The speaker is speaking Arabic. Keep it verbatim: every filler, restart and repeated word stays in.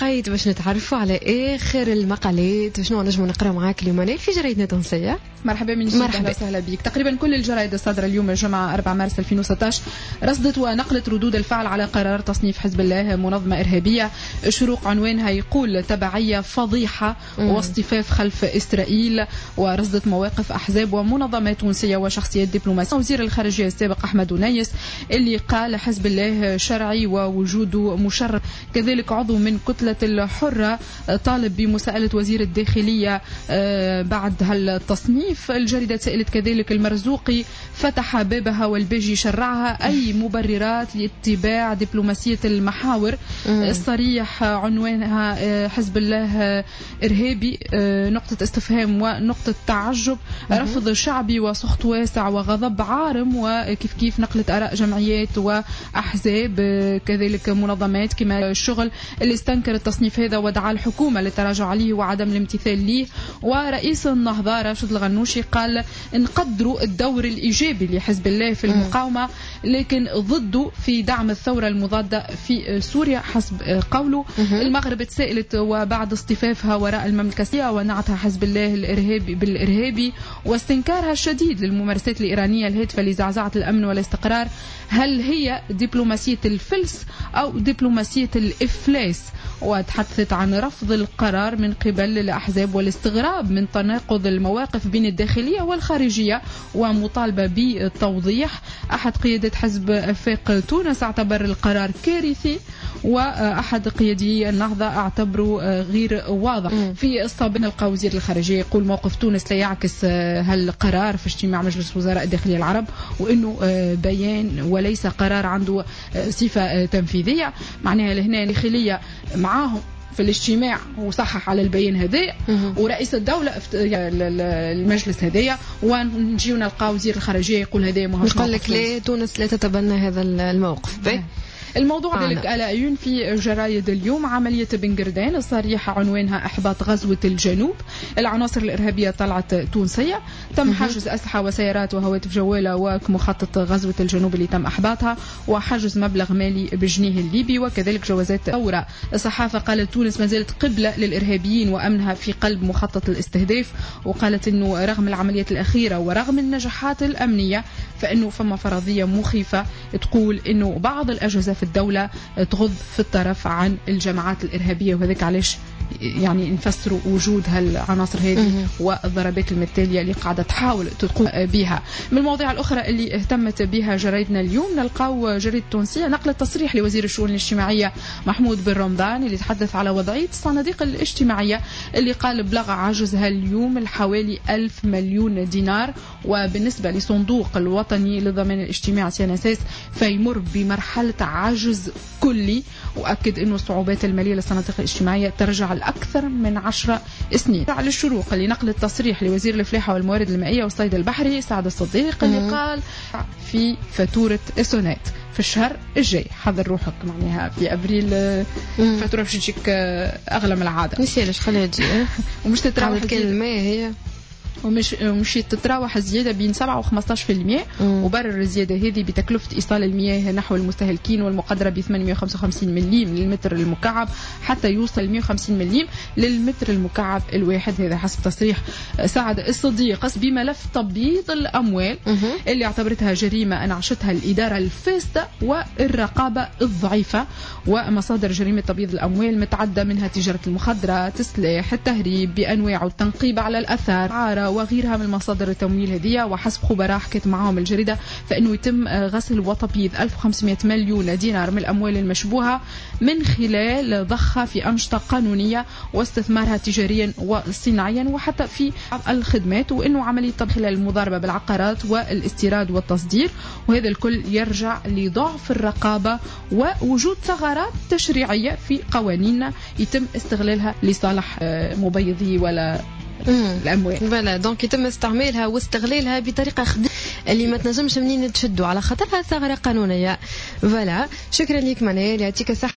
قيد باش نتعرفوا على آخر المقالات شنو نجموا نقرأ معاك اليوم في جريدنا تونسية. مرحبا من جديد، أهلا وسهلا بك. تقريبا كل الجرائد الصادرة اليوم الجمعة أربعة مارس ألفين وستة عشر رصدت ونقلت ردود الفعل على قرار تصنيف حزب الله منظمة إرهابية. الشروق عنوانها يقول تبعية فضيحة واصطفاف خلف إسرائيل، ورصدت مواقف أحزاب ومنظمات تونسية وشخصيات دبلوماسية. وزير الخارجية السابق أحمد نايس اللي قال حزب الله شرعي ووجوده مشرف، كذلك عضو من كتلة الحرة طالب بمساءلة وزير الداخلية بعد هالتصنيف. الجريدة سألت كذلك المرزوقي فتح بابها والباجي شرعها، أي مبررات لاتباع دبلوماسية المحاور. الصريح عنوانها حزب الله إرهابي نقطة استفهام ونقطة تعجب، رفض شعبي وسخط واسع وغضب عارم، وكيف كيف نقلت آراء جمعيات وأحزاب كذلك منظمات كما الشغل اللي استنكر التصنيف هذا ودعا الحكومة للتراجع عليه وعدم الامتثال ليه. ورئيس النهضة راشد الغنوشي قال نقدروا الدور الإيجابي لحزب الله في المقاومة لكن ضده في دعم الثورة المضادة في سوريا حسب قوله. المغرب تسائلت وبعد اصطفافها وراء المملكة ونعتها حزب الله الإرهابي بالإرهابي واستنكارها الشديد للممارسات الإيرانية الهادفة لزعزعة الأمن والاستقرار، هل هي دبلوماسية الفلس أو دبلوماسية الإفلاس؟ وتحدثت عن رفض القرار من قبل الأحزاب والاستغراب من تناقض المواقف بين الداخلية والخارجية ومطالبة بالتوضيح. أحد قيادة حزب أفاق تونس اعتبر القرار كارثي، وأحد قيادي النهضة اعتبره غير واضح. في الصباح نلقى وزير الخارجية يقول موقف تونس لا يعكس هالقرار في اجتماع مجلس وزراء الداخلية العرب، وإنه بيان وليس قرار عنده صفة تنفيذية. معناها لهنا الداخلية معاهم في الاجتماع وصحح على البيان هذايا ورئيس الدولة المجلس هذايا، ونجيو نلقى وزير الخارجية يقول هذايا ما هوش يقول لك لا تونس لا تتبنى هذا الموقف. الموضوع ذلك الأعين في جرايد اليوم. عملية بنغردان الصريحة عنوانها إحباط غزوة الجنوب، العناصر الإرهابية طلعت تونسية، تم حجز أسلحة وسيارات وهواتف جوالة ومخطط غزوة الجنوب اللي تم إحباطها، وحجز مبلغ مالي بجنيه الليبي وكذلك جوازات ثورة. الصحافة قالت تونس ما زالت قبلة للإرهابيين وأمنها في قلب مخطط الاستهداف، وقالت أنه رغم العمليات الأخيرة ورغم النجاحات الأمنية فإنه فما فرضية مخيفة تقول أنه بعض الأجهزة في الدولة تغض في الطرف عن الجماعات الإرهابية، وهذاك علاش يعني نفسروا وجود هالعناصر هذه والضربات المثالية اللي قاعدة تحاول تقوم بها. من المواضيع الأخرى اللي اهتمت بها جريدنا اليوم نلقاو جريدة تونسية نقلت تصريح لوزير الشؤون الاجتماعية محمود بن رمضان اللي تحدث على وضعية الصناديق الاجتماعية اللي قال بلغ عجزها اليوم الحوالي ألف مليون دينار، وبالنسبة لصندوق الوطني للضمان الاجتماعي سي ان اس اس فيمر بمرحلة عجز كلي، وأكد أنه الصعوبات المالية للصناديق الاجتماعية ترجع لأكثر من عشر سنين. على الشروق اللي نقل التصريح لوزير الفلاحة والموارد المائية والصيد البحري سعد الصديق اللي قال في فاتورة إسونات في الشهر الجاي حضر روحك، معناها في أبريل فاتورة باش تجيك أغلى من العادة. نسيلش خليها تجي ومش تتراوح كلمة هي ومش مش تتراوح الزيادة بين سبعة وخمسة عشر في المئة، وبرر الزيادة هذه بتكلفة إيصال المياه نحو المستهلكين والمقدرة ب ثمانمئة وخمسة وخمسين مليم للمتر المكعب حتى يوصل مئة وخمسين مليم للمتر المكعب الواحد. هذا حسب تصريح سعد الصديق بملف تبييض الأموال اللي اعتبرتها جريمة أنعشتها الإدارة الفاسدة والرقابة الضعيفة، ومصادر جريمة تبييض الأموال متعدة منها تجارة المخدرات، السلاح، التهريب بأنواعه، التنقيب على الأثار، عارة وغيرها من مصادر التمويل هذه. وحسب خبراء حكت معهم الجريدة فإنه يتم غسل وتبييض ألف وخمسمئة مليون دينار من الأموال المشبوهة من خلال ضخها في أنشطة قانونية واستثمارها تجاريا وصناعيا وحتى في الخدمات، وإنه عملية خلال المضاربة بالعقارات والاستيراد والتصدير، وهذا الكل يرجع لضعف الرقابة ووجود ثغرات تشريعية في قوانين يتم استغلالها لصالح مبيضي ولا الأموال. فوالا دونك يتم استعمالها واستغلالها بطريقة خد... اللي ما تنجمش منين تشدوا على خاطرها ثغرة قانونية. فوالا شكرا لك منال، يعطيك الصحة.